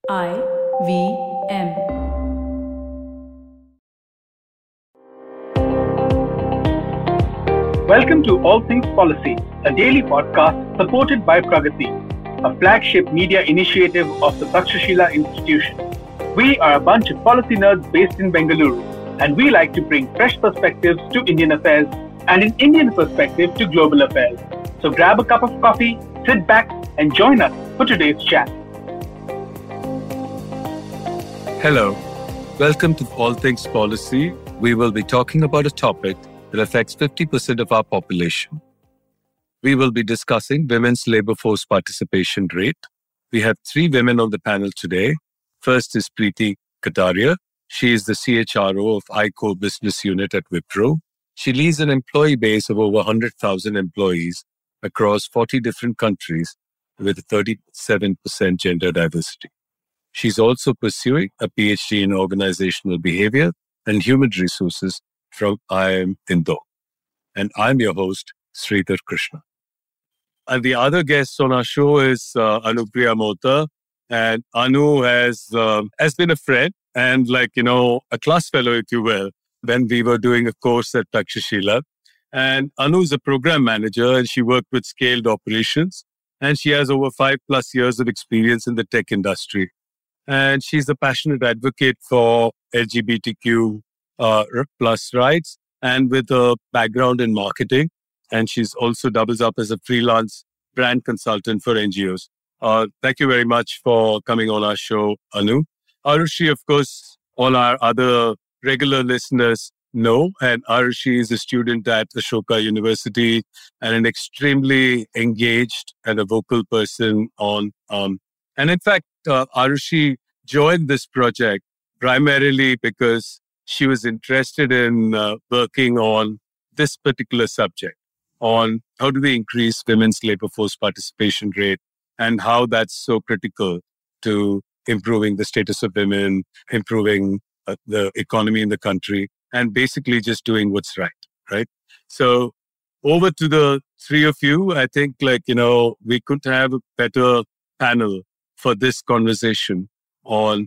IVM. Welcome to All Things Policy, a daily podcast supported by Pragati, a flagship media initiative of the Takshashila Institution. We are a bunch of policy nerds based in Bengaluru, and we like to bring fresh perspectives to Indian affairs and an Indian perspective to global affairs. So grab a cup of coffee, sit back, and join us for today's chat. Hello, welcome to All Things Policy. We will be talking about a topic that affects 50% of our population. We will be discussing women's labor force participation rate. We have three women on the panel today. First is Preeti Kataria. She is the CHRO of ICO Business Unit at Wipro. She leads an employee base of over 100,000 employees across 40 different countries with 37% gender diversity. She's also pursuing a PhD in organizational behavior and human resources from IIM Indore. And I'm your host, Sridhar Krishna. And the other guest on our show is Anupriya Mohta. And Anu has been a friend and a class fellow, if you will, when we were doing a course at Takshashila. And Anu is a program manager and she worked with scaled operations. And she has over 5+ years of experience in the tech industry. And she's a passionate advocate for LGBTQ plus rights and with a background in marketing. And she's also doubles up as a freelance brand consultant for NGOs. Thank you very much for coming on our show, Anu. Arushi, of course, all our other regular listeners know. And Arushi is a student at Ashoka University and an extremely engaged and a vocal person on and in fact, Arushi joined this project primarily because she was interested in working on this particular subject, on how do we increase women's labor force participation rate and how that's so critical to improving the status of women, improving the economy in the country, and basically just doing what's right? So over to the three of you, I think we could have a better panel for this conversation on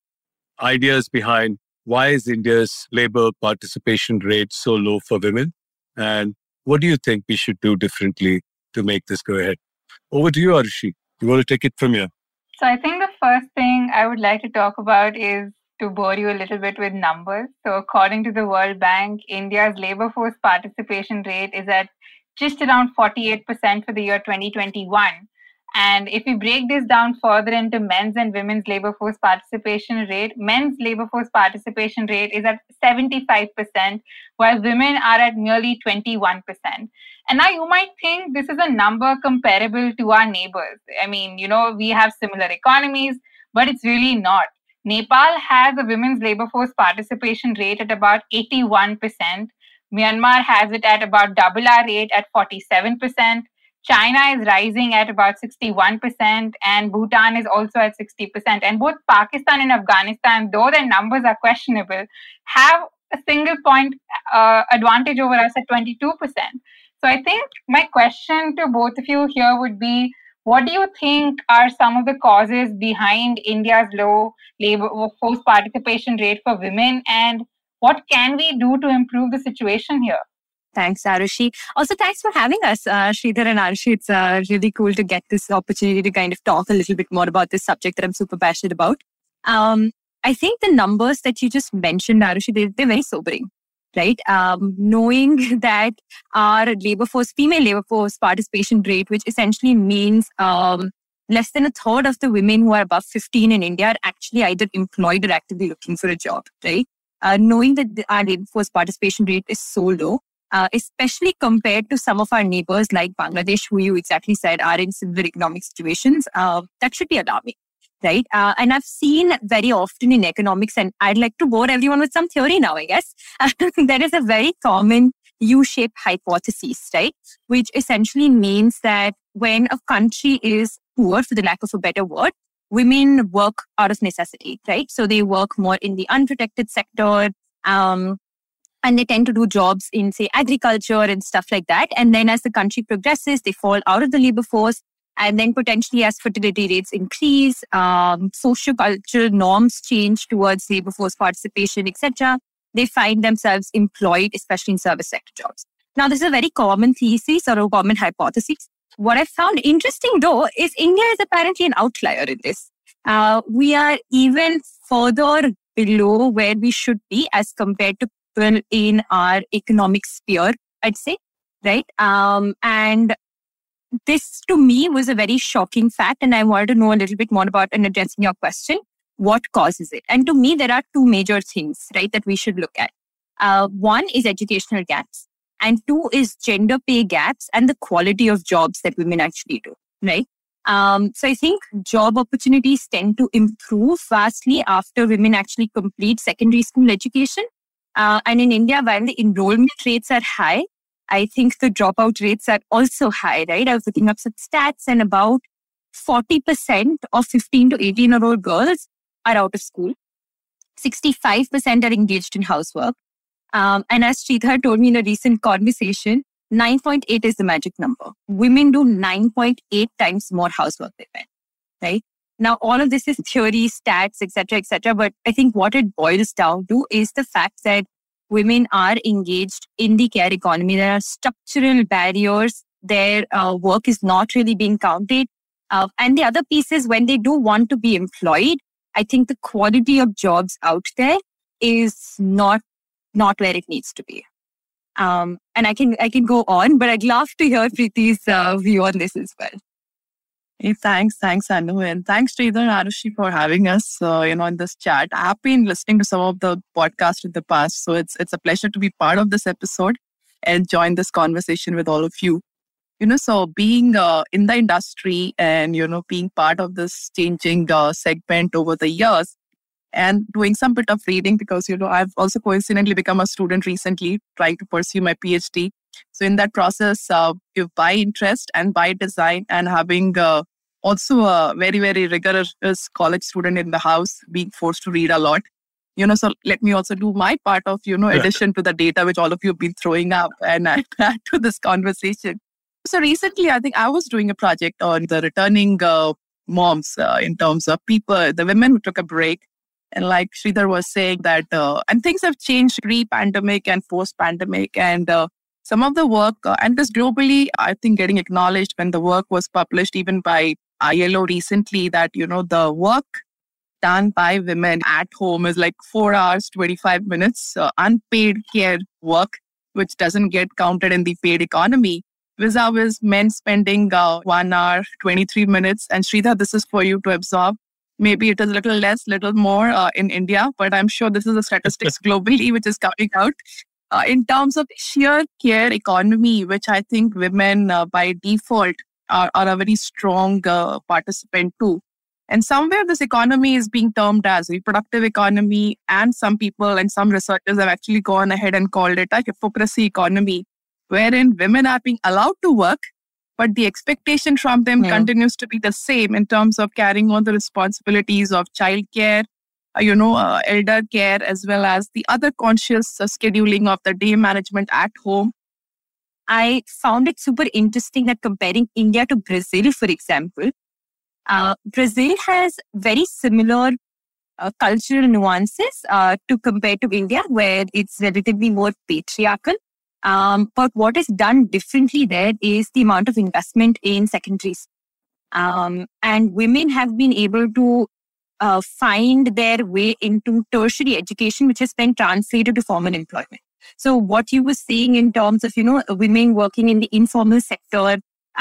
ideas behind why is India's labor participation rate so low for women? And what do you think we should do differently to make this go ahead? Over to you, Arushi. You want to take it from here? So I think the first thing I would like to talk about is to bore you a little bit with numbers. So according to the World Bank, India's labor force participation rate is at just around 48% for the year 2021. And if we break this down further into men's and women's labor force participation rate, men's labor force participation rate is at 75%, while women are at merely 21%. And now you might think this is a number comparable to our neighbors. I mean, we have similar economies, but it's really not. Nepal has a women's labor force participation rate at about 81%. Myanmar has it at about double our rate at 47%. China is rising at about 61%, and Bhutan is also at 60%. And both Pakistan and Afghanistan, though their numbers are questionable, have a single point advantage over us at 22%. So I think my question to both of you here would be, what do you think are some of the causes behind India's low labor force participation rate for women, and what can we do to improve the situation here? Thanks, Arushi. Also, thanks for having us, Sridhar and Arushi. It's really cool to get this opportunity to kind of talk a little bit more about this subject that I'm super passionate about. I think the numbers that you just mentioned, Arushi, they're very sobering, right? Knowing that our female labor force participation rate, which essentially means less than a third of the women who are above 15 in India are actually either employed or actively looking for a job, right? Knowing that our labor force participation rate is so low, especially compared to some of our neighbors like Bangladesh, who you exactly said are in similar economic situations, that should be alarming, right? And I've seen very often in economics, and I'd like to bore everyone with some theory now, I guess. There is a very common U-shaped hypothesis, right? Which essentially means that when a country is poor, for the lack of a better word, women work out of necessity, right? So they work more in the unprotected sector, and they tend to do jobs in, say, agriculture and stuff like that. And then as the country progresses, they fall out of the labor force. And then potentially as fertility rates increase, socio-cultural norms change towards labor force participation, etc., they find themselves employed, especially in service sector jobs. Now, this is a very common thesis or a common hypothesis. What I found interesting, though, is India is apparently an outlier in this. We are even further below where we should be as compared to people in our economic sphere, I'd say, right? And this, to me, was a very shocking fact, and I wanted to know a little bit more about and addressing your question. What causes it? And to me, there are two major things, right, that we should look at. One is educational gaps, and two is gender pay gaps and the quality of jobs that women actually do, right? So I think job opportunities tend to improve vastly after women actually complete secondary school education. And in India, while the enrollment rates are high, I think the dropout rates are also high, right? I was looking up some stats, and about 40% of 15 to 18-year-old girls are out of school. 65% are engaged in housework. And as Sridhar told me in a recent conversation, 9.8 is the magic number. Women do 9.8 times more housework than men, right? Now, all of this is theory, stats, etc., but I think what it boils down to is the fact that women are engaged in the care economy. There are structural barriers. Their work is not really being counted. And the other piece is when they do want to be employed, I think the quality of jobs out there is not where it needs to be. And I can go on, but I'd love to hear Preeti's view on this as well. Hey, thanks, Anu, and thanks Sridhar and Arushi for having us, in this chat. I've been listening to some of the podcasts in the past, so it's a pleasure to be part of this episode and join this conversation with all of you. So being in the industry and being part of this changing segment over the years, and doing some bit of reading because I've also coincidentally become a student recently, trying to pursue my PhD. So in that process, by interest and by design, and having also a very, very rigorous college student in the house, being forced to read a lot. So let me also do my part of, addition to the data which all of you have been throwing up and add to this conversation. So recently, I think I was doing a project on the returning moms in terms of people, the women who took a break. And like Sridhar was saying that, and things have changed pre-pandemic and post-pandemic. And some of the work, and this globally, I think getting acknowledged when the work was published even by ILO recently, that, the work done by women at home is like 4 hours, 25 minutes, unpaid care work, which doesn't get counted in the paid economy. Vis-a-vis men spending 1 hour, 23 minutes. And Sridhar, this is for you to absorb. Maybe it is a little less, little more in India, but I'm sure this is the statistics globally which is coming out. In terms of sheer care economy, which I think women by default are a very strong participant too. And somewhere this economy is being termed as reproductive economy, and some people and some researchers have actually gone ahead and called it a hypocrisy economy, wherein women are being allowed to work, but the expectation from them continues to be the same in terms of carrying on the responsibilities of childcare, elder care, as well as the other conscious scheduling of the day management at home. I found it super interesting that comparing India to Brazil, for example, Brazil has very similar cultural nuances to compare to India, where it's relatively more patriarchal. But what is done differently there is the amount of investment in secondaries. And women have been able to find their way into tertiary education, which has been translated to formal employment. So what you were saying in terms of, women working in the informal sector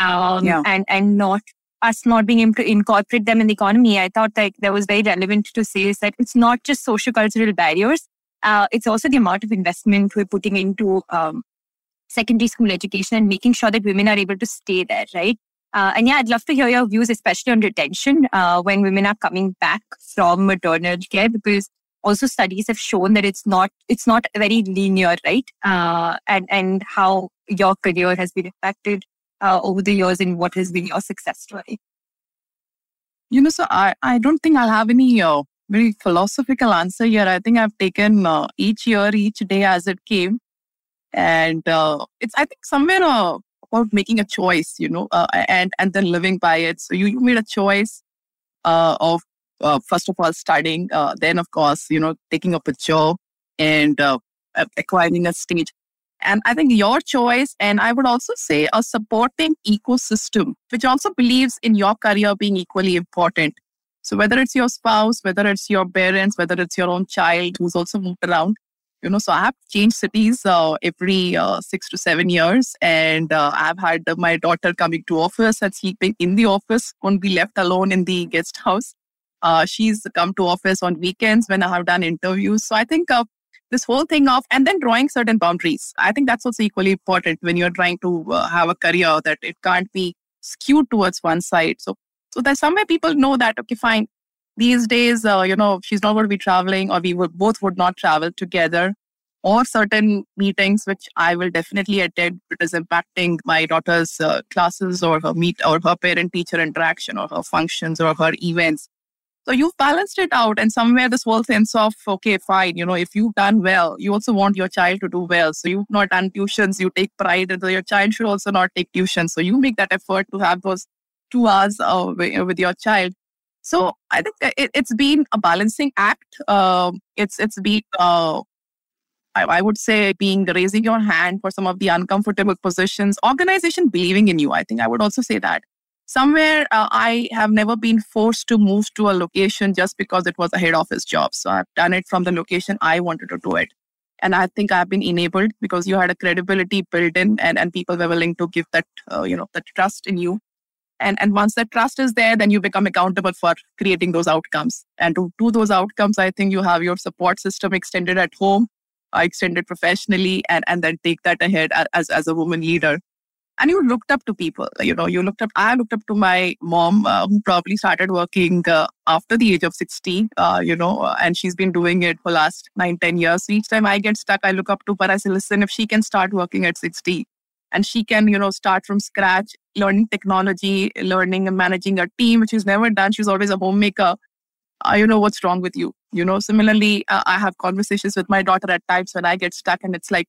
and not being able to incorporate them in the economy, I thought that was very relevant to say is that it's not just socio-cultural barriers. It's also the amount of investment we're putting into secondary school education and making sure that women are able to stay there, right? And I'd love to hear your views, especially on retention when women are coming back from maternal care, because also studies have shown that it's not very linear, right? And how your career has been impacted over the years and what has been your success story. So I don't think I'll have any very philosophical answer here. I think I've taken each year, each day as it came. And it's, I think, somewhere about making a choice, and then living by it. So you made a choice of first of all studying, then of course, taking up a job and acquiring a stage. And I think your choice, and I would also say a supporting ecosystem, which also believes in your career being equally important. So whether it's your spouse, whether it's your parents, whether it's your own child who's also moved around, so I have changed cities every 6 to 7 years. And I've had my daughter coming to office and sleeping in the office, won't be left alone in the guest house. She's come to office on weekends when I have done interviews. So I think this whole thing of, and then drawing certain boundaries. I think that's also equally important when you're trying to have a career, that it can't be skewed towards one side. So there's somewhere people know that, okay, fine. These days, she's not going to be traveling, or both would not travel together, or certain meetings which I will definitely attend if it is impacting my daughter's classes or her parent-teacher interaction or her functions or her events. So you've balanced it out, and somewhere this whole sense of, okay, fine, if you've done well, you also want your child to do well. So you've not done tuitions, you take pride that your child should also not take tuition. So you make that effort to have those 2 hours with your child. So I think it's been a balancing act. It's been, I would say, raising your hand for some of the uncomfortable positions, organization believing in you. I think I would also say that. Somewhere I have never been forced to move to a location just because it was a head office job. So I've done it from the location I wanted to do it. And I think I've been enabled because you had a credibility built in, and people were willing to give that, that trust in you. And once that trust is there, then you become accountable for creating those outcomes. And to do those outcomes, I think you have your support system extended at home, extended professionally, and then take that ahead as a woman leader. And you looked up to people, I looked up to my mom, who probably started working after the age of 60, and she's been doing it for the last 9-10 years. So each time I get stuck, I look up to her. I say, listen, if she can start working at 60 and she can, start from scratch, learning technology, learning and managing a team, which she's never done. She's always a homemaker. What's wrong with you? Similarly, I have conversations with my daughter at times when I get stuck, and it's like,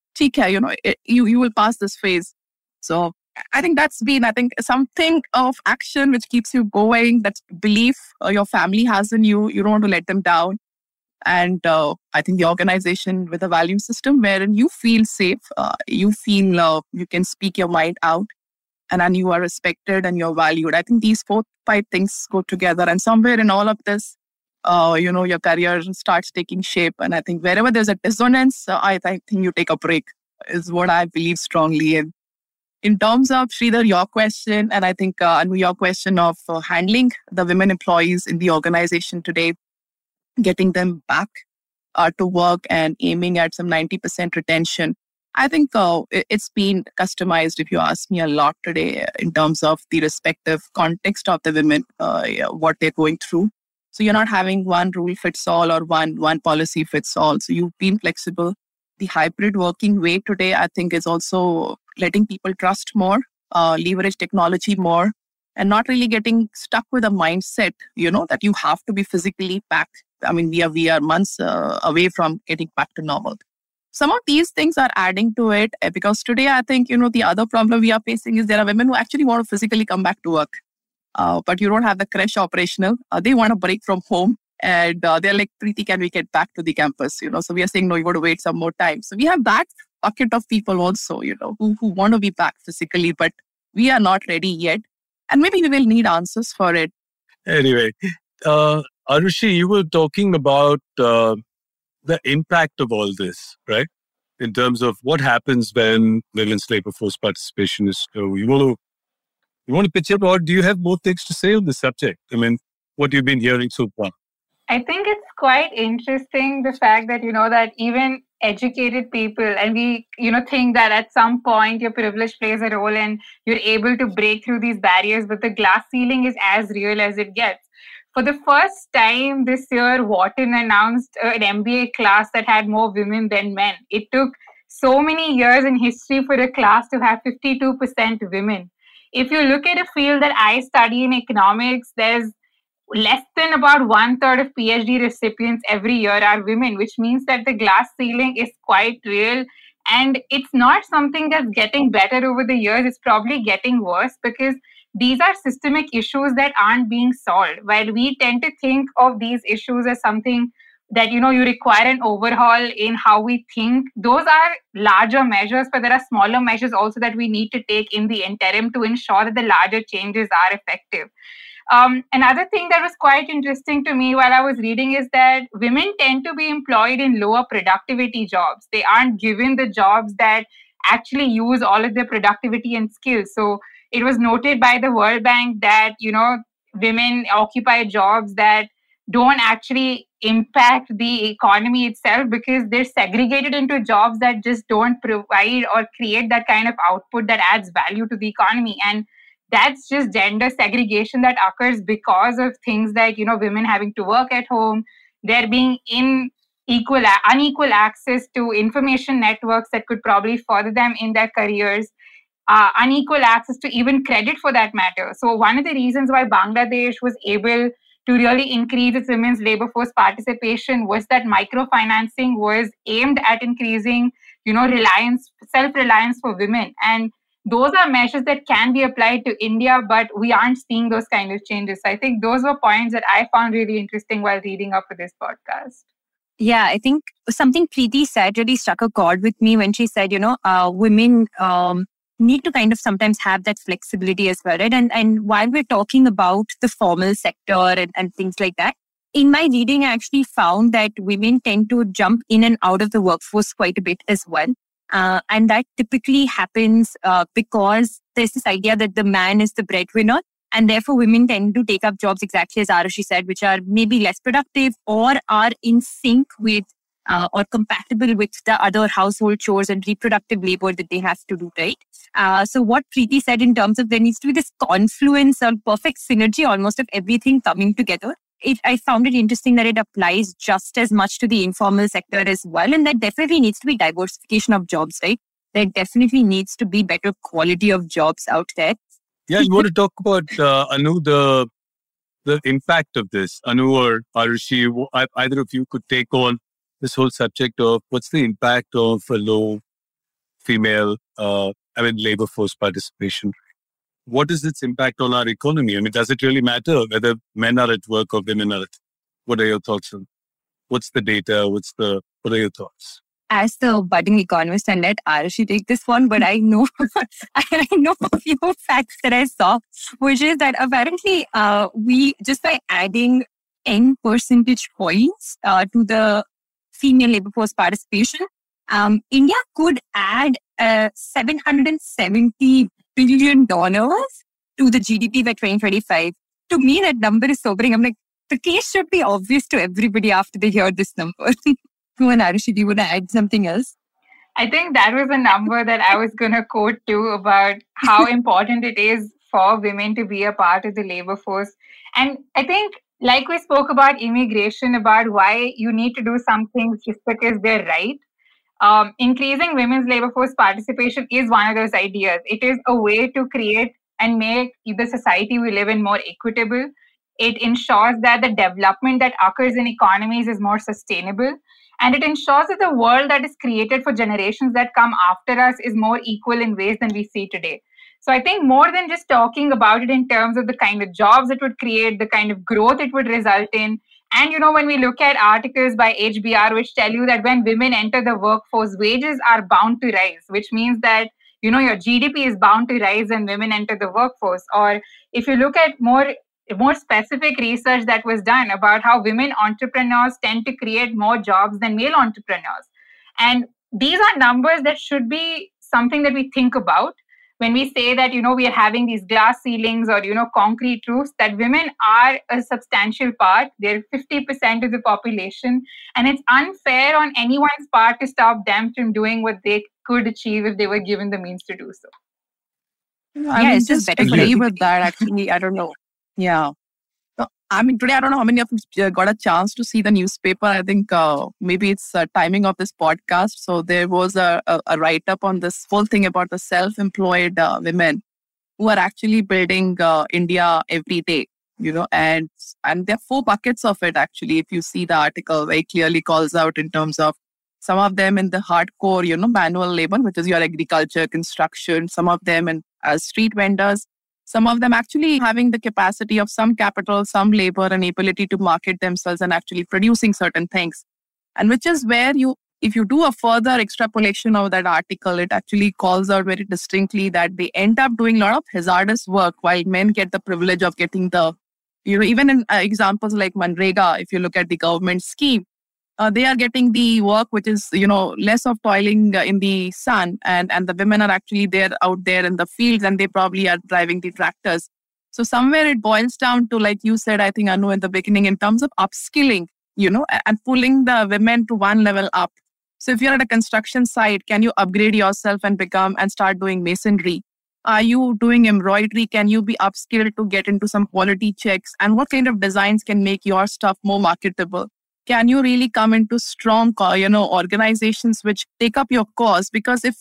you will pass this phase. So I think that's been, something of action which keeps you going, that belief your family has in you. You don't want to let them down. And I think the organization with a value system wherein you feel safe, you feel you can speak your mind out, and you are respected and you're valued. I think these 4-5 things go together. And somewhere in all of this, your career starts taking shape. And I think wherever there's a dissonance, I think you take a break, is what I believe strongly in. In terms of, Sridhar, your question, and I think Anu, your question of handling the women employees in the organization today, getting them back to work and aiming at some 90% retention, I think it's been customized, if you ask me, a lot today in terms of the respective context of the women, what they're going through. So you're not having one rule fits all or one policy fits all. So you've been flexible. The hybrid working way today, I think, is also letting people trust more, leverage technology more, and not really getting stuck with a mindset, that you have to be physically back. I mean, we are months away from getting back to normal. Some of these things are adding to it, because today, I think, the other problem we are facing is there are women who actually want to physically come back to work, but you don't have the creche operational. They want a break from home. And they're like, Preeti, can we get back to the campus? So we are saying, no, you got to wait some more time. So we have that bucket of people also, who want to be back physically, but we are not ready yet. And maybe we will need answers for it. Anyway, Arushi, you were talking about the impact of all this, right? In terms of what happens when women's labor force participation is low. You want to pitch up, or do you have more things to say on the subject? I mean, what you've been hearing so far? I think it's quite interesting, the fact that, that even educated people, and we, think that at some point your privilege plays a role and you're able to break through these barriers, but the glass ceiling is as real as it gets. For the first time this year, Wharton announced an MBA class that had more women than men. It took so many years in history for a class to have 52% women. If you look at a field that I study in economics, there's less than about 1/3 of PhD recipients every year are women, which means that the glass ceiling is quite real. And it's not something that's getting better over the years. It's probably getting worse because these are systemic issues that aren't being solved. While we tend to think of these issues as something that, you require an overhaul in how we think, those are larger measures, but there are smaller measures also that we need to take in the interim to ensure that the larger changes are effective. Another thing that was quite interesting to me while I was reading is that women tend to be employed in lower productivity jobs. They aren't given the jobs that actually use all of their productivity and skills. So it was noted by the World Bank that, women occupy jobs that don't actually impact the economy itself because they're segregated into jobs that just don't provide or create that kind of output that adds value to the economy. And that's just gender segregation that occurs because of things like, women having to work at home, there being unequal access to information networks that could probably further them in their careers, unequal access to even credit for that matter. So one of the reasons why Bangladesh was able to really increase its women's labor force participation was that microfinancing was aimed at increasing, self-reliance for women. And those are measures that can be applied to India, but we aren't seeing those kind of changes. So I think those were points that I found really interesting while reading up for this podcast. Yeah, I think something Preeti said really struck a chord with me when she said, women need to kind of sometimes have that flexibility as well, right? And while we're talking about the formal sector and things like that, in my reading, I actually found that women tend to jump in and out of the workforce quite a bit as well. And that typically happens because there's this idea that the man is the breadwinner, and therefore women tend to take up jobs exactly as Arushi said, which are maybe less productive or are in sync with or compatible with the other household chores and reproductive labor that they have to do, right? So what Preeti said in terms of there needs to be this confluence or perfect synergy almost of everything coming together. I found it interesting that it applies just as much to the informal sector as well. And that definitely needs to be diversification of jobs, right? There definitely needs to be better quality of jobs out there. Yeah, you want to talk about, Anu, the impact of this? Anu or Arushi, either of you could take on this whole subject of what's the impact of a low female, labor force participation. What is its impact on our economy? I mean, does it really matter whether men are at work or women are at? What are your thoughts on? What's the data? What are your thoughts? As the budding economist, and let Arushi take this one, but I know I know a few facts that I saw, which is that apparently we, just by adding 10 percentage points to the female labor force participation, India could add $770 billion to the GDP by 2025. To me, that number is sobering. I'm like, the case should be obvious to everybody after they hear this number. And Arushi, do you want to add something else? I think that was a number that I was going to quote too about how important it is for women to be a part of the labor force. And I think, like we spoke about immigration, about why you need to do some things just because they're right. Increasing women's labor force participation is one of those ideas. It is a way to create and make the society we live in more equitable. It ensures that the development that occurs in economies is more sustainable. And it ensures that the world that is created for generations that come after us is more equal in ways than we see today. So I think more than just talking about it in terms of the kind of jobs it would create, the kind of growth it would result in. And, when we look at articles by HBR, which tell you that when women enter the workforce, wages are bound to rise, which means that, your GDP is bound to rise when women enter the workforce. Or if you look at more specific research that was done about how women entrepreneurs tend to create more jobs than male entrepreneurs. And these are numbers that should be something that we think about when we say that, we are having these glass ceilings or, concrete roofs, that women are a substantial part. They're 50% of the population. And it's unfair on anyone's part to stop them from doing what they could achieve if they were given the means to do so. I mean, just agree with that, actually. I don't know. Yeah. I mean, today, I don't know how many of you got a chance to see the newspaper. I think maybe it's timing of this podcast. So there was a write-up on this whole thing about the self-employed women who are actually building India every day, and there are 4 buckets of it, actually. If you see the article, very clearly calls out in terms of some of them in the hardcore, manual labor, which is your agriculture, construction, some of them as street vendors, some of them actually having the capacity of some capital, some labor and ability to market themselves and actually producing certain things. And which is where if you do a further extrapolation of that article, it actually calls out very distinctly that they end up doing a lot of hazardous work while men get the privilege of getting even in examples like Manrega, if you look at the government scheme, they are getting the work which is, less of toiling in the sun, and the women are actually out there in the fields, and they probably are driving the tractors. So somewhere it boils down to, like you said, I think, Anu, in the beginning, in terms of upskilling, and pulling the women to one level up. So if you're at a construction site, can you upgrade yourself and start doing masonry? Are you doing embroidery? Can you be upskilled to get into some quality checks? And what kind of designs can make your stuff more marketable? Can you really come into strong, organizations which take up your cause? Because if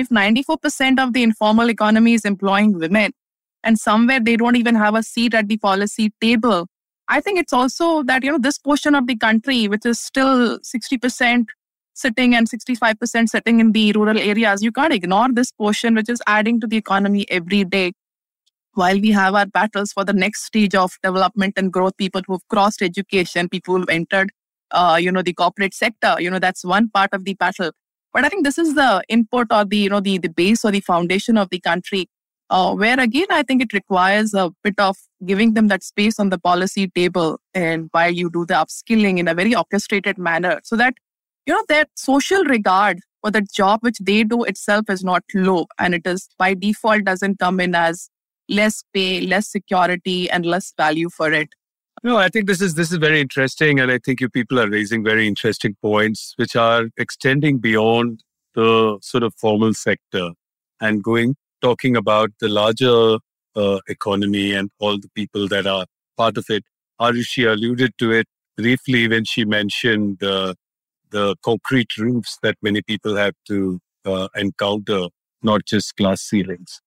94% of the informal economy is employing women, and somewhere they don't even have a seat at the policy table, I think it's also that, this portion of the country, which is still 60% sitting and 65% sitting in the rural areas, you can't ignore this portion, which is adding to the economy every day. While we have our battles for the next stage of development and growth, people who've crossed education, people who've entered the corporate sector, that's one part of the battle. But I think this is the input or the base or the foundation of the country, where again, I think it requires a bit of giving them that space on the policy table, and while you do the upskilling in a very orchestrated manner, so that, their social regard for the job which they do itself is not low, and it is by default doesn't come in as less pay, less security, and less value for it. No, I think this is very interesting, and I think you people are raising very interesting points which are extending beyond the sort of formal sector and talking about the larger economy and all the people that are part of it. Arushi alluded to it briefly when she mentioned the concrete roofs that many people have to encounter, not just glass ceilings.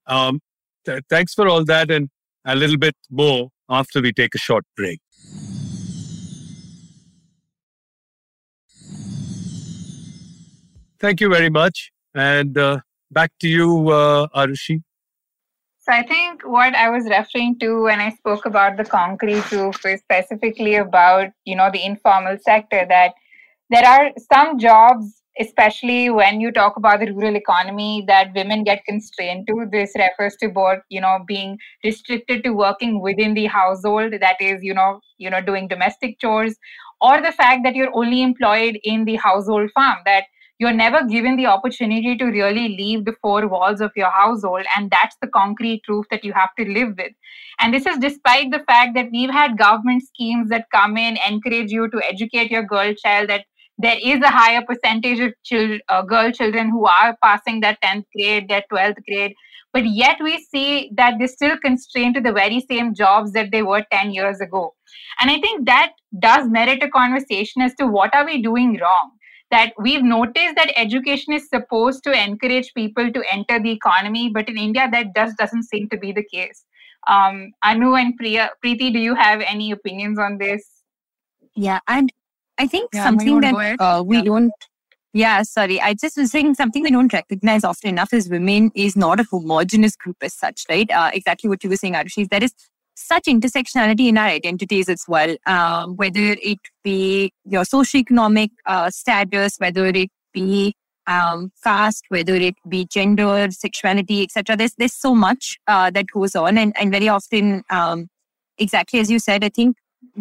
Thanks for all that, and a little bit more after we take a short break. Thank you very much. And back to you, Arushi. So I think what I was referring to when I spoke about the concrete roof is specifically about, the informal sector, that there are some jobs, especially when you talk about the rural economy, that women get constrained to. This refers to both, being restricted to working within the household, that is, doing domestic chores, or the fact that you're only employed in the household farm, that you're never given the opportunity to really leave the four walls of your household. And that's the concrete roof that you have to live with. And this is despite the fact that we've had government schemes that come in, encourage you to educate your girl child, that there is a higher percentage of girl children who are passing their 10th grade, their 12th grade. But yet we see that they're still constrained to the very same jobs that they were 10 years ago. And I think that does merit a conversation as to what are we doing wrong. That we've noticed that education is supposed to encourage people to enter the economy, but in India, that just doesn't seem to be the case. Anu and Preeti, do you have any opinions on this? Yeah, and I think something that we don't... Yeah, sorry. I just was saying something we don't recognize often enough is women is not a homogenous group as such, right? Exactly what you were saying, Arushi. There is such intersectionality in our identities as well, whether it be your socioeconomic status, whether it be caste, whether it be gender, sexuality, etc. There's so much that goes on, and very often, exactly as you said, I think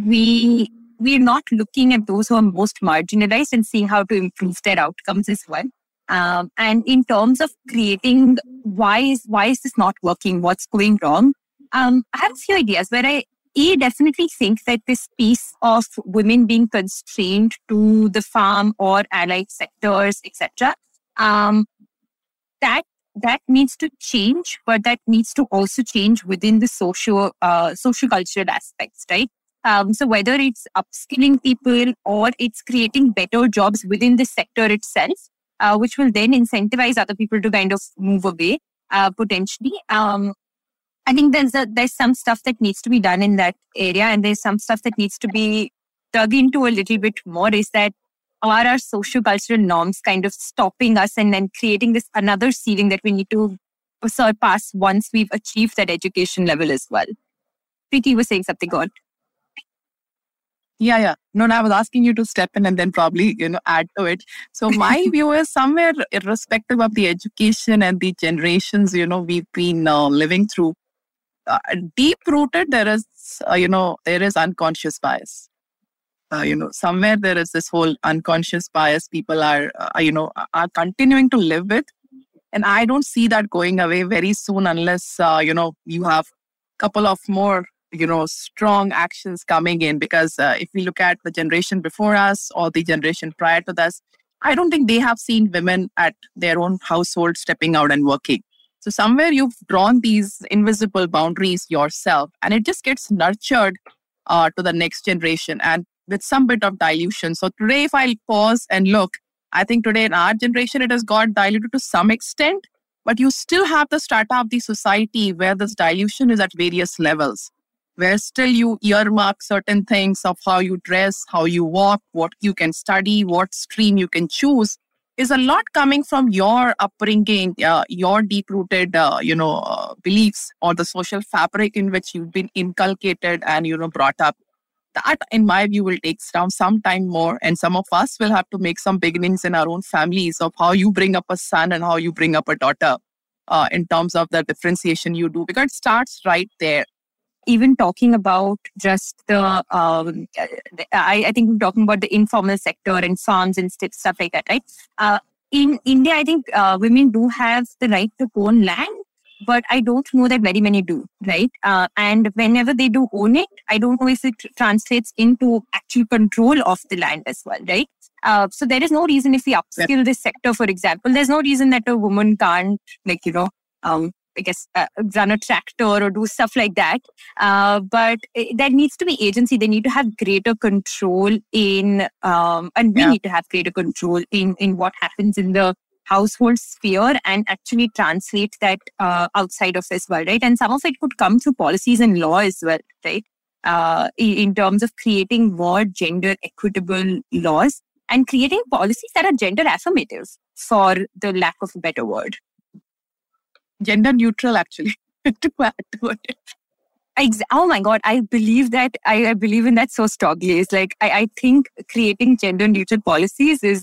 we're not looking at those who are most marginalized and seeing how to improve their outcomes as well. And in terms of creating why is this not working, what's going wrong, I have a few ideas where I definitely think that this piece of women being constrained to the farm or allied sectors, etc., that needs to change, but that needs to also change within the social cultural aspects, right? So whether it's upskilling people or it's creating better jobs within the sector itself, which will then incentivize other people to kind of move away, potentially. I think there's some stuff that needs to be done in that area, and there's some stuff that needs to be dug into a little bit more, is that are our socio-cultural norms kind of stopping us and then creating this another ceiling that we need to surpass once we've achieved that education level as well? Preeti was saying something good. Yeah. No, I was asking you to step in and then probably, add to it. So my view is somewhere, irrespective of the education and the generations, we've been living through, deep rooted, there is unconscious bias. Somewhere there is this whole unconscious bias people are continuing to live with. And I don't see that going away very soon unless, you have a couple of more, strong actions coming in. Because if we look at the generation before us or the generation prior to us, I don't think they have seen women at their own household stepping out and working. So somewhere you've drawn these invisible boundaries yourself, and it just gets nurtured to the next generation and with some bit of dilution. So today, if I pause and look, I think today in our generation, it has got diluted to some extent, but you still have the strata of the society where this dilution is at various levels, where still you earmark certain things of how you dress, how you walk, what you can study, what stream you can choose, is a lot coming from your upbringing, your deep-rooted, beliefs or the social fabric in which you've been inculcated and, brought up. That, in my view, will take some time more. And some of us will have to make some beginnings in our own families of how you bring up a son and how you bring up a daughter in terms of the differentiation you do, because it starts right there. Even talking about just I think we're talking about the informal sector and farms and stuff like that, right? In India, I think women do have the right to own land, but I don't know that very many do, right? And whenever they do own it, I don't know if it translates into actual control of the land as well, right? So there is no reason if we upskill this sector, for example, there's no reason that a woman can't, run a tractor or do stuff like that. But there needs to be agency. They need to have greater control in, and we need to have greater control in what happens in the household sphere and actually translate that outside of as well, right? And some of it could come through policies and law as well, right? In terms of creating more gender equitable laws and creating policies that are gender affirmative, for the lack of a better word. Gender neutral, actually, to add to it. Oh my God, I believe that. I believe in that so strongly. It's like, I think creating gender neutral policies is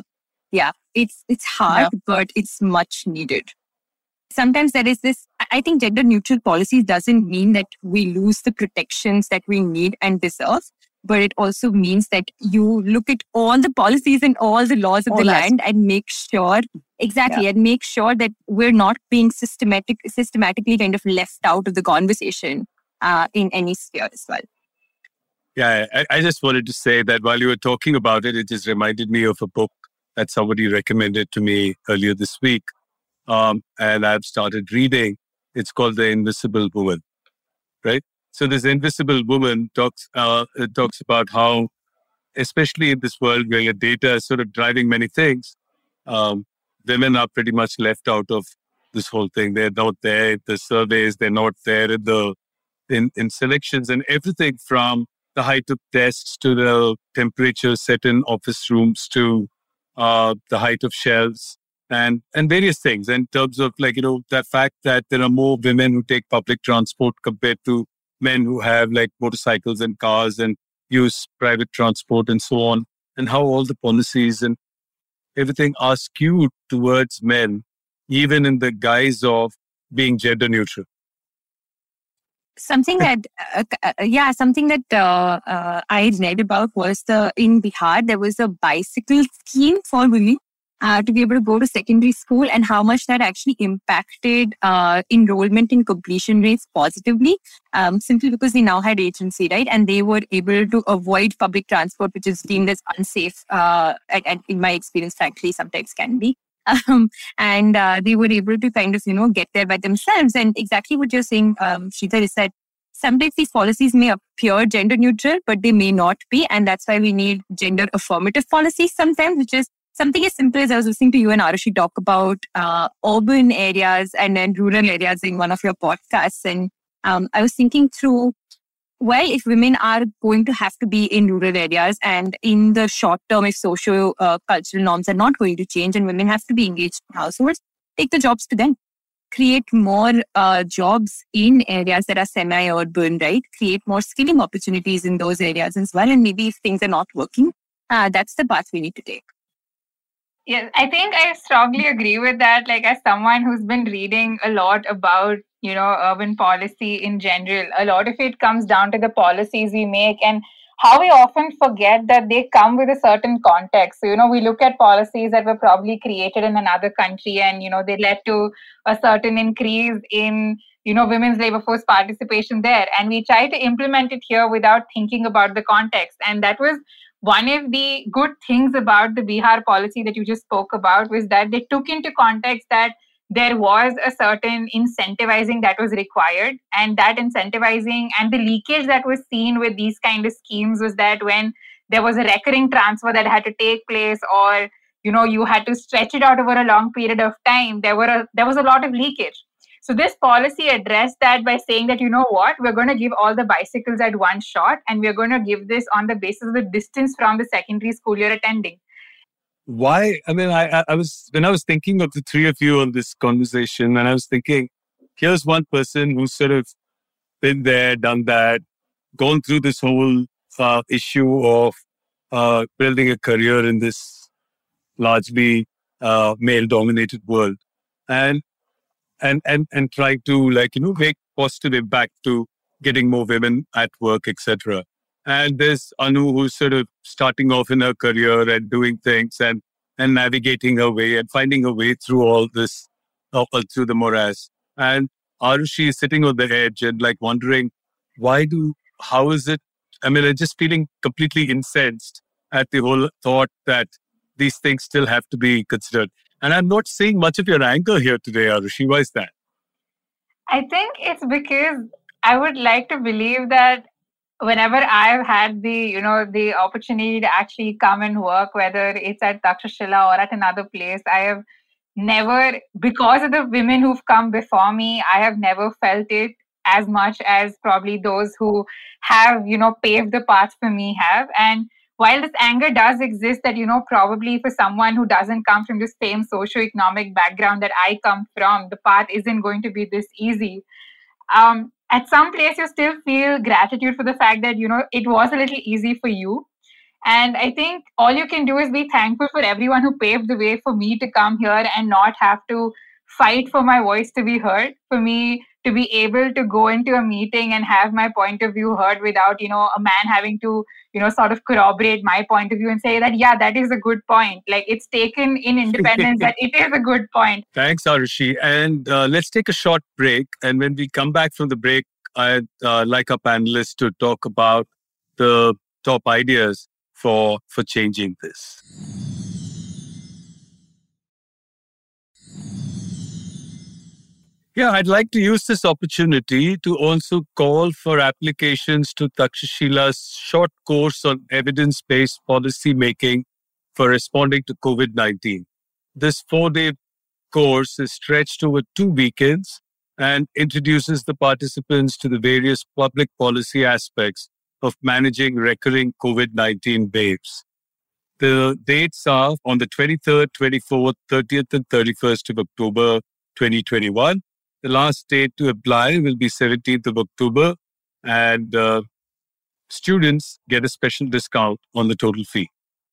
it's hard, but it's much needed. Sometimes there is this, I think gender neutral policies doesn't mean that we lose the protections that we need and deserve, but it also means that you look at all the policies and all the laws of the land and make sure, and make sure that we're not being systematically kind of left out of the conversation in any sphere as well. Yeah, I just wanted to say that while you were talking about it, it just reminded me of a book that somebody recommended to me earlier this week. And I've started reading. It's called The Invisible Woman, right? So this invisible woman talks about how, especially in this world where data is sort of driving many things, women are pretty much left out of this whole thing. They're not there in the surveys. They're not there in selections, and everything from the height of desks to the temperature set in office rooms to the height of shelves and various things in terms of the fact that there are more women who take public transport compared to men who have motorcycles and cars and use private transport and so on, and how all the policies and everything are skewed towards men, even in the guise of being gender neutral. Something that I read about was in Bihar, there was a bicycle scheme for women to be able to go to secondary school, and how much that actually impacted enrollment and completion rates positively, simply because they now had agency, right? And they were able to avoid public transport, which is deemed as unsafe, and in my experience, frankly, sometimes can be. And they were able to kind of, get there by themselves. And exactly what you're saying, Sridhar, is that sometimes these policies may appear gender neutral, but they may not be. And that's why we need gender affirmative policies sometimes, which is something as simple as I was listening to you and Arushi talk about urban areas and then rural areas in one of your podcasts. And I was thinking through well, if women are going to have to be in rural areas and in the short term, if socio-cultural norms are not going to change and women have to be engaged in households, take the jobs to them. Create more jobs in areas that are semi-urban, right? Create more skilling opportunities in those areas as well. And maybe if things are not working, that's the path we need to take. Yes, I think I strongly agree with that. Like, as someone who's been reading a lot about, urban policy in general, a lot of it comes down to the policies we make and how we often forget that they come with a certain context. So, we look at policies that were probably created in another country and, they led to a certain increase in, women's labor force participation there. And we try to implement it here without thinking about the context. And that was one of the good things about the Bihar policy that you just spoke about, was that they took into context that there was a certain incentivizing that was required, and that incentivizing and the leakage that was seen with these kind of schemes was that when there was a recurring transfer that had to take place, or you had to stretch it out over a long period of time, there was a lot of leakage. So this policy addressed that by saying that, we're going to give all the bicycles at one shot, and we're going to give this on the basis of the distance from the secondary school you're attending. Why? I mean, I was thinking of the three of you on this conversation, and I was thinking, here's one person who's sort of been there, done that, gone through this whole issue of building a career in this largely male-dominated world, and trying to make positive impact to getting more women at work, etc. And there's Anu, who's sort of starting off in her career and doing things and navigating her way and finding her way through all this, through the morass. And Arushi is sitting on the edge and wondering, how is it? I mean, I'm just feeling completely incensed at the whole thought that these things still have to be considered. And I'm not seeing much of your anger here today, Arushi. Why is that? I think it's because I would like to believe that whenever I've had the opportunity to actually come and work, whether it's at Takshashila or at another place, I have never, because of the women who've come before me, I have never felt it as much as probably those who have, paved the path for me have. And while this anger does exist, that, probably for someone who doesn't come from the same socioeconomic background that I come from, the path isn't going to be this easy. At some place, you still feel gratitude for the fact that, it was a little easy for you. And I think all you can do is be thankful for everyone who paved the way for me to come here and not have to fight for my voice to be heard, for me to be able to go into a meeting and have my point of view heard without, a man having to, sort of corroborate my point of view and say that, yeah, that is a good point. Like, it's taken in independence that it is a good point. Thanks, Arushi. And let's take a short break. And when we come back from the break, I'd like our panelists to talk about the top ideas for changing this. Yeah, I'd like to use this opportunity to also call for applications to Taksashila's short course on evidence-based policy making for responding to COVID-19. This 4-day course is stretched over 2 weekends and introduces the participants to the various public policy aspects of managing recurring COVID-19 waves. The dates are on the 23rd, 24th, 30th, and 31st of October 2021. The last date to apply will be 17th of October, and students get a special discount on the total fee.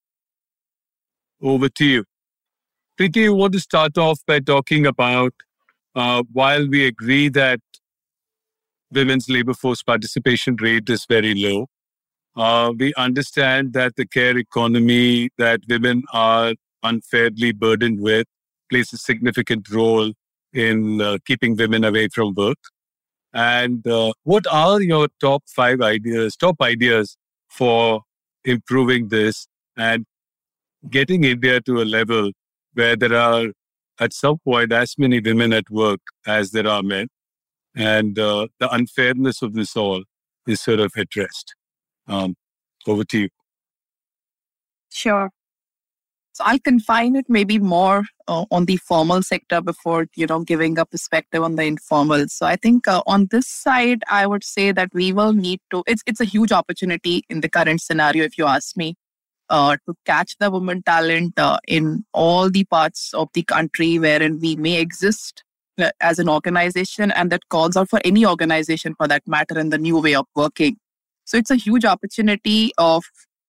Over to you. Preeti, you want to start off by talking about, while we agree that women's labor force participation rate is very low, we understand that the care economy that women are unfairly burdened with plays a significant role in keeping women away from work. And what are your top ideas for improving this and getting India to a level where there are at some point as many women at work as there are men, and the unfairness of this all is sort of addressed? Over to you. Sure. So I'll confine it maybe more on the formal sector before, giving a perspective on the informal. So I think on this side, I would say that we will need to, it's a huge opportunity in the current scenario, if you ask me, to catch the women talent in all the parts of the country wherein we may exist as an organization, and that calls out for any organization for that matter in the new way of working. So it's a huge opportunity of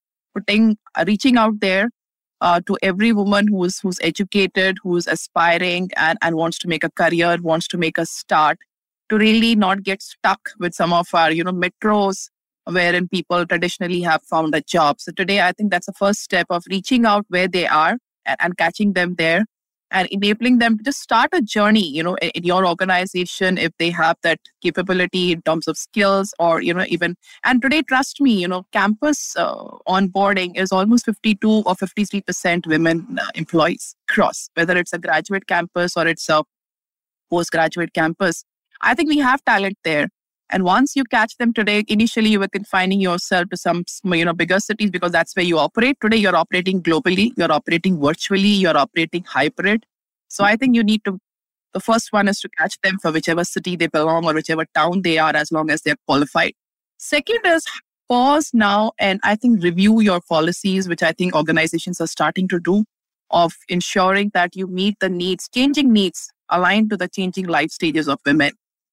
reaching out there to every woman who's educated, who's aspiring and wants to make a career, wants to make a start, to really not get stuck with some of our, metros wherein people traditionally have found a job. So today, I think that's the first step of reaching out where they are and catching them there and enabling them to just start a journey, in your organization if they have that capability in terms of skills or, even. And today, trust me, campus onboarding is almost 52 or 53% women employees across, whether it's a graduate campus or it's a postgraduate campus. I think we have talent there. And once you catch them today, initially you were confining yourself to some, bigger cities because that's where you operate. Today, you're operating globally, you're operating virtually, you're operating hybrid. So I think the first one is to catch them for whichever city they belong or whichever town they are, as long as they're qualified. Second is pause now and I think review your policies, which I think organizations are starting to do, of ensuring that you meet the needs, changing needs aligned to the changing life stages of women.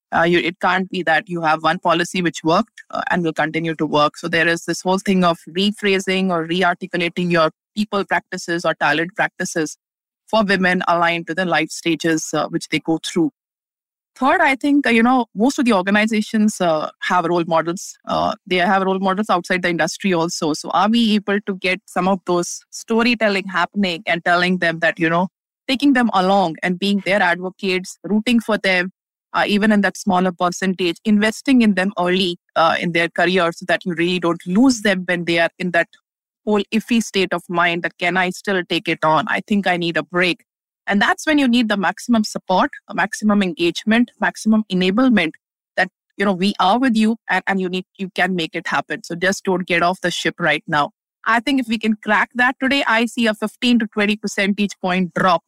It can't be that you have one policy which worked and will continue to work. So there is this whole thing of rephrasing or re-articulating your people practices or talent practices for women aligned to the life stages which they go through. Third, I think, most of the organizations have role models. They have role models outside the industry also. So are we able to get some of those storytelling happening and telling them that, taking them along and being their advocates, rooting for them, even in that smaller percentage, investing in them early in their career so that you really don't lose them when they are in that whole iffy state of mind that can I still take it on? I think I need a break. And that's when you need the maximum support, maximum engagement, maximum enablement that, we are with you and you can make it happen. So just don't get off the ship right now. I think if we can crack that today, I see a 15 to 20 percentage point drop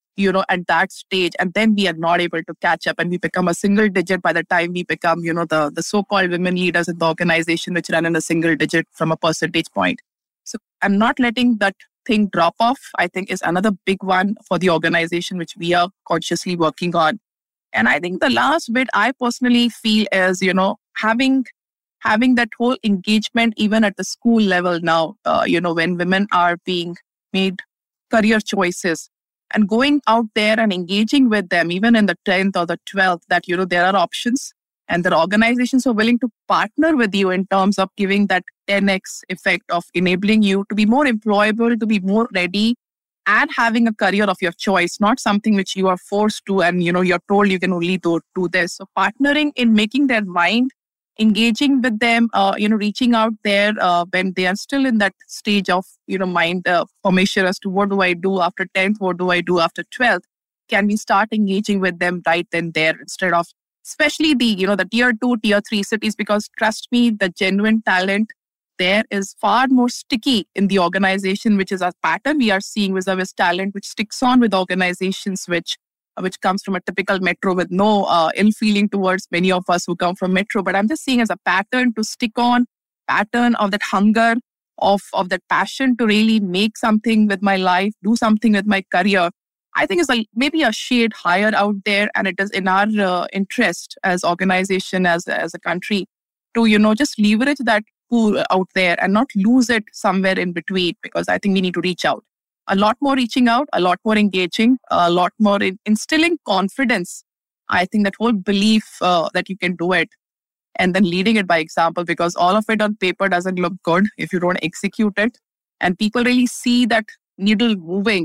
at that stage, and then we are not able to catch up and we become a single digit by the time we become, the so-called women leaders in the organization, which run in a single digit from a percentage point. So I'm not letting that thing drop off, I think is another big one for the organization, which we are consciously working on. And I think the last bit I personally feel is, having that whole engagement even at the school level now, when women are being made career choices, and going out there and engaging with them, even in the 10th or the 12th, that, there are options and there are organizations who are willing to partner with you in terms of giving that 10x effect of enabling you to be more employable, to be more ready and having a career of your choice, not something which you are forced to and, you're told you can only do this. So partnering in making their mind, engaging with them, reaching out there when they are still in that stage of, mind formation as to what do I do after 10th, what do I do after 12th? Can we start engaging with them right then there instead of, especially the tier 2, tier 3 cities, because trust me, the genuine talent there is far more sticky in the organization, which is a pattern we are seeing vis-a-vis talent, which sticks on with organizations which comes from a typical metro with no ill feeling towards many of us who come from metro. But I'm just seeing as a pattern to stick on, pattern of that hunger, of that passion to really make something with my life, do something with my career. I think it's maybe a shade higher out there, and it is in our interest as organization, as a country, to just leverage that pool out there and not lose it somewhere in between, because I think we need to reach out. A lot more reaching out, a lot more engaging, a lot more instilling confidence. I think that whole belief that you can do it, and then leading it by example, because all of it on paper doesn't look good if you don't execute it. And people really see that needle moving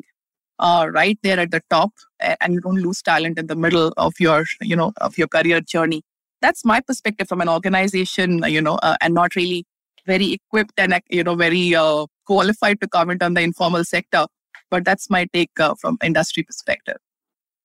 right there at the top, and you don't lose talent in the middle of your, of your career journey. That's my perspective from an organization, and not really very equipped and, very qualified to comment on the informal sector. But that's my take from industry perspective.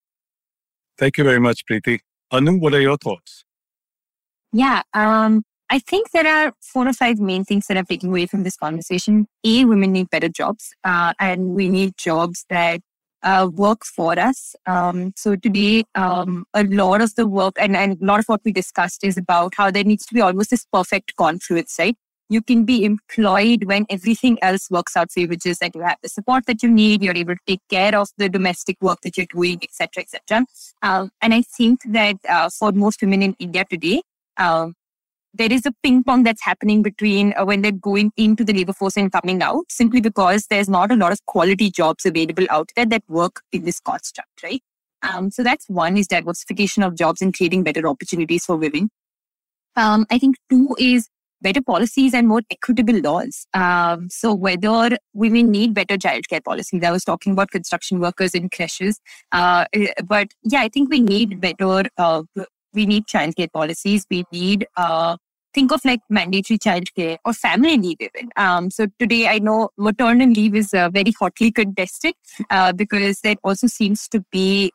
Thank you very much, Preeti. Anu, what are your thoughts? Yeah, I think there are 4 or 5 main things that I'm taking away from this conversation. A, women need better jobs, and we need jobs that work for us. So today, a lot of the work and a lot of what we discussed is about how there needs to be almost this perfect confluence, right? You can be employed when everything else works out for you, which is that you have the support that you need, you're able to take care of the domestic work that you're doing, etc., etc. And I think that for most women in India today, there is a ping pong that's happening between when they're going into the labor force and coming out, simply because there's not a lot of quality jobs available out there that work in this construct, right? So that's one, is diversification of jobs and creating better opportunities for women. I think two is better policies and more equitable laws. So whether women need better childcare policies, I was talking about construction workers in creches, but yeah, I think we need better. We need childcare policies. We need think of like mandatory childcare or family leave even. So today I know maternal leave is very hotly contested because there also seems to be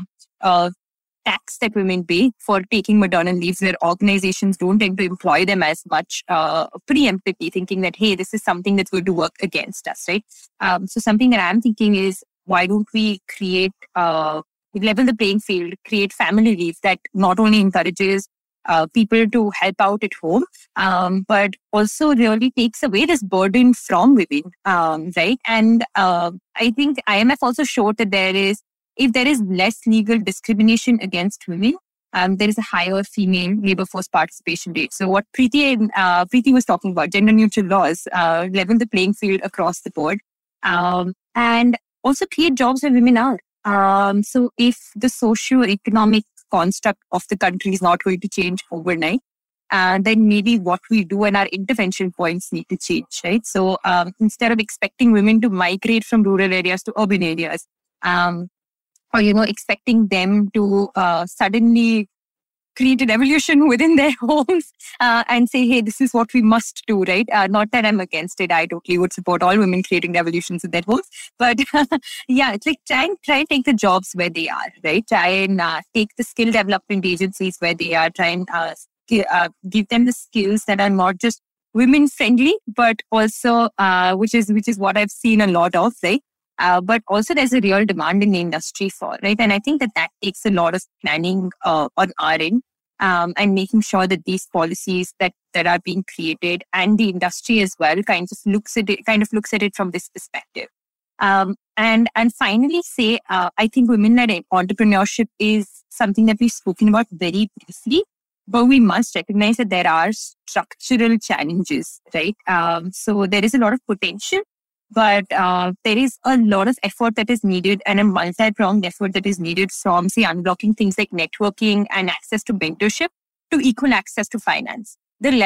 tax that women pay for taking maternal leaves, where organizations don't tend to employ them as much preemptively, thinking that, hey, this is something that's going to work against us, right? So something that I'm thinking is, why don't we create, level the playing field, create family leave that not only encourages people to help out at home, but also really takes away this burden from women, right? And I think IMF also showed that if there is less legal discrimination against women, there is a higher female labor force participation rate. So what Preeti was talking about, gender neutral laws, level the playing field across the board, and also create jobs where women are. So if the socio-economic construct of the country is not going to change overnight, then maybe what we do and our intervention points need to change, right? So instead of expecting women to migrate from rural areas to urban areas, or, expecting them to suddenly create a revolution within their homes and say, hey, this is what we must do, right? Not that I'm against it. I totally would support all women creating revolutions in their homes. But yeah, it's like try and take the jobs where they are, right? Try and take the skill development agencies where they are. Try and give them the skills that are not just women friendly, but also, which is what I've seen a lot of, right? But also there's a real demand in the industry for, right? And I think that takes a lot of planning on our end, and making sure that these policies that are being created and the industry as well kind of looks at it from this perspective. And finally say, I think women-led entrepreneurship is something that we've spoken about very briefly, but we must recognize that there are structural challenges, right? So there is a lot of potential, but there is a lot of effort that is needed, and a multi-pronged effort that is needed from, say, unblocking things like networking and access to mentorship to equal access to finance.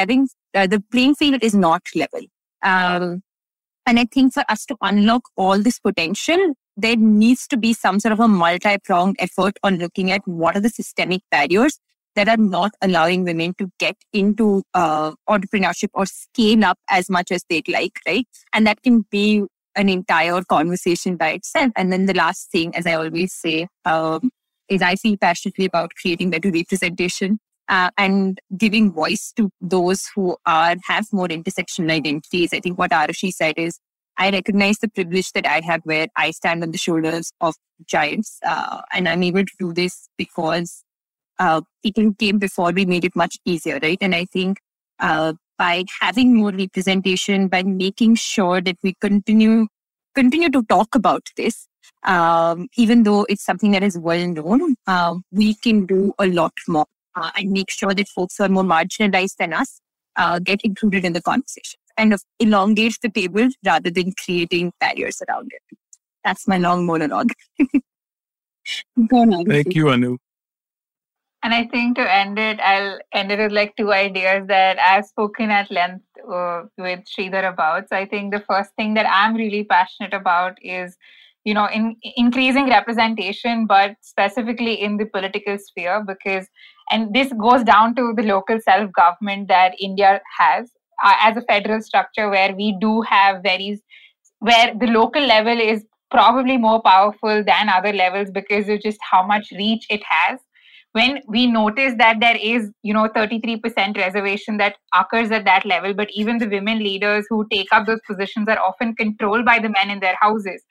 The playing field is not level. And I think for us to unlock all this potential, there needs to be some sort of a multi-pronged effort on looking at what are the systemic barriers that are not allowing women to get into entrepreneurship or scale up as much as they'd like, right? And that can be an entire conversation by itself. And then the last thing, as I always say, is I feel passionately about creating better representation and giving voice to those who have more intersectional identities. I think what Arushi said is, I recognize the privilege that I have where I stand on the shoulders of giants, and I'm able to do this because people who came before me made it much easier, right? And I think by having more representation, by making sure that we continue to talk about this, even though it's something that is well known, we can do a lot more and make sure that folks who are more marginalized than us get included in the conversation. Kind of elongate the table rather than creating barriers around it. That's my long monologue. Go on, Thank you, Anu. And I think to end it, I'll end it with like 2 ideas that I've spoken at length with Sridhar about. So I think the first thing that I'm really passionate about is, in increasing representation, but specifically in the political sphere, and this goes down to the local self-government that India has as a federal structure, where we do have where the local level is probably more powerful than other levels because of just how much reach it has. when we notice that there is, 33% reservation that occurs at that level, but even the women leaders who take up those positions are often controlled by the men in their houses.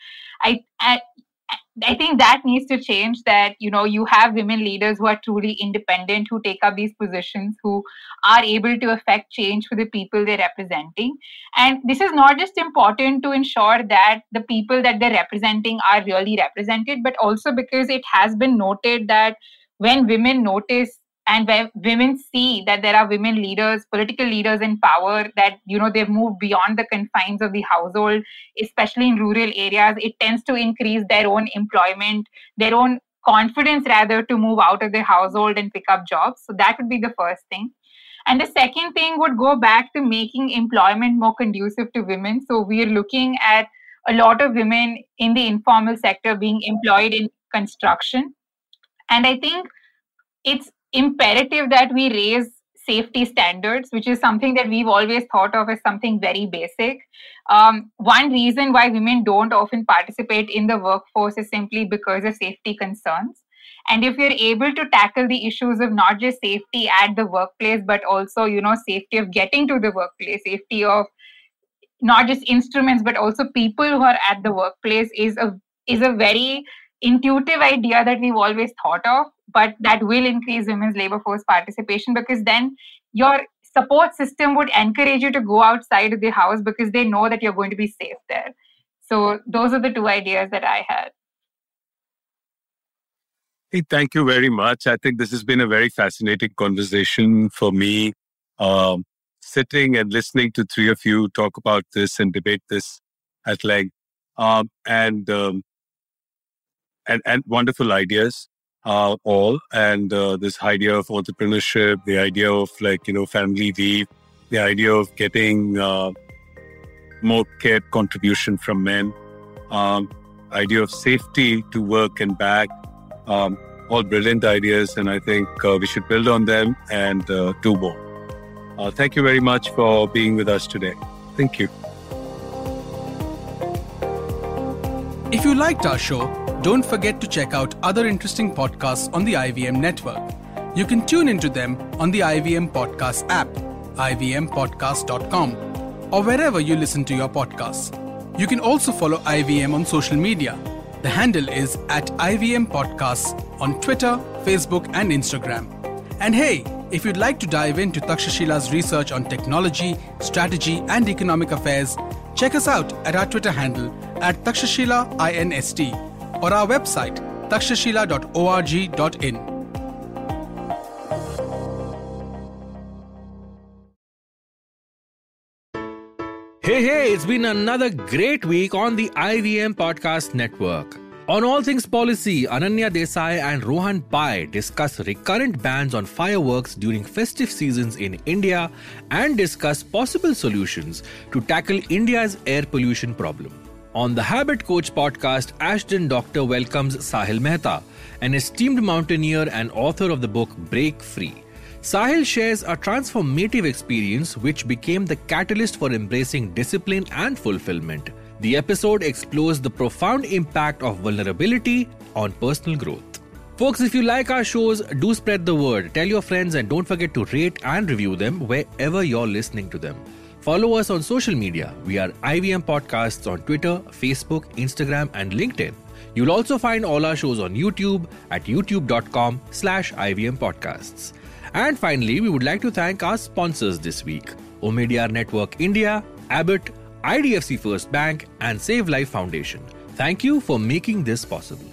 I think that needs to change, that, you have women leaders who are truly independent, who take up these positions, who are able to affect change for the people they're representing. And this is not just important to ensure that the people that they're representing are really represented, but also because it has been noted that when women notice and when women see that there are women leaders, political leaders in power, that, they've moved beyond the confines of the household, especially in rural areas, it tends to increase their own employment, their own confidence rather, to move out of the household and pick up jobs. So that would be the first thing. And the second thing would go back to making employment more conducive to women. So we are looking at a lot of women in the informal sector being employed in construction. And I think it's imperative that we raise safety standards, which is something that we've always thought of as something very basic. One reason why women don't often participate in the workforce is simply because of safety concerns. And if you're able to tackle the issues of not just safety at the workplace, but also, safety of getting to the workplace, safety of not just instruments, but also people who are at the workplace, is a very intuitive idea that we've always thought of, but that will increase women's labor force participation, because then your support system would encourage you to go outside of the house because they know that you're going to be safe there. So those are the two ideas that I had. Hey, thank you very much. I think this has been a very fascinating conversation for me. Sitting and listening to three of you talk about this and debate this at length, and wonderful ideas, all. And this idea of entrepreneurship, the idea of family leave, the idea of getting more care contribution from men, idea of safety to work and back, all brilliant ideas. And I think we should build on them and do more. Thank you very much for being with us today. Thank you. If you liked our show, don't forget to check out other interesting podcasts on the IVM network. You can tune into them on the IVM Podcast app, ivmpodcast.com, or wherever you listen to your podcasts. You can also follow IVM on social media. The handle is @IVM Podcasts on Twitter, Facebook, and Instagram. And hey, if you'd like to dive into Takshashila's research on technology, strategy, and economic affairs, check us out at our Twitter handle @TakshashilaINST or our website takshashila.org.in. Hey, it's been another great week on the IVM Podcast Network. On All Things Policy, Ananya Desai and Rohan Pai discuss recurrent bans on fireworks during festive seasons in India and discuss possible solutions to tackle India's air pollution problem. On the Habit Coach podcast, Ashton Doctor welcomes Sahil Mehta, an esteemed mountaineer and author of the book Break Free. Sahil shares a transformative experience which became the catalyst for embracing discipline and fulfillment. The episode explores the profound impact of vulnerability on personal growth. Folks, if you like our shows, do spread the word. Tell your friends and don't forget to rate and review them wherever you're listening to them. Follow us on social media. We are IVM Podcasts on Twitter, Facebook, Instagram, and LinkedIn. You'll also find all our shows on YouTube at youtube.com/IVM Podcasts. And finally, we would like to thank our sponsors this week: Omidyar Network India, Abbott, IDFC First Bank, and Save Life Foundation. Thank you for making this possible.